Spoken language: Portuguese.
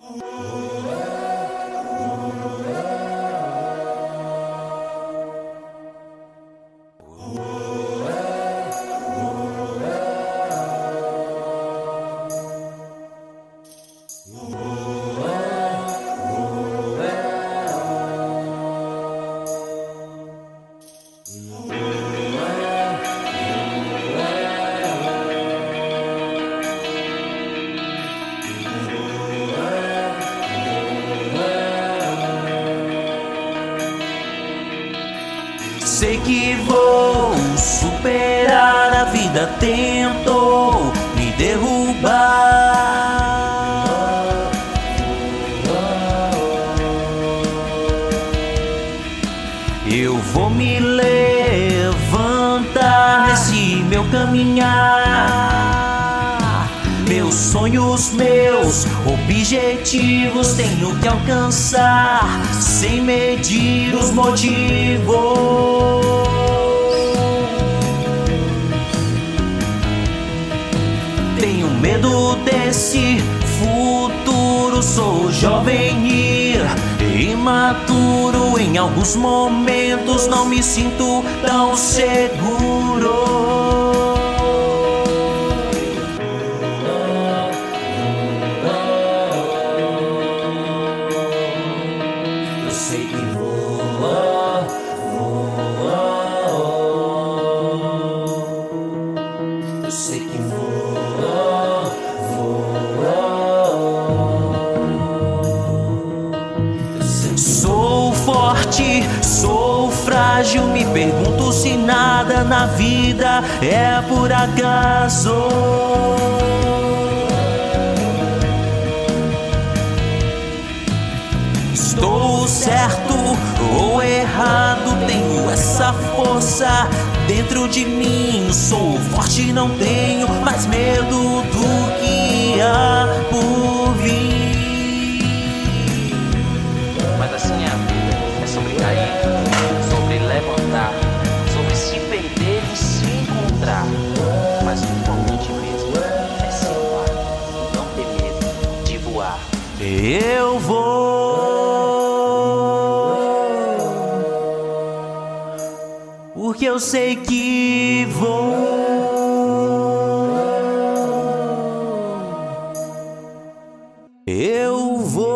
Sei que vou superar, a vida tentou me derrubar. Eu vou me levantar nesse meu caminhar. Meus sonhos, meus objetivos tenho que alcançar sem medir os motivos. Tenho medo desse futuro, sou jovem e imaturo. Em alguns momentos não me sinto tão seguro. Eu sei que voa, voa. Eu sei que voa, voa. Sou forte, sou frágil. Me pergunto se nada na vida é por acaso. Estou certo ou errado? Tenho essa força dentro de mim. Sou forte, não tenho mais medo do que há por vir. Mas assim é a vida, é sobre cair, sobre levantar, sobre se perder e se encontrar. Mas o importante mesmo é se amar, não ter medo de voar. Eu vou, porque eu sei que vou. Eu vou.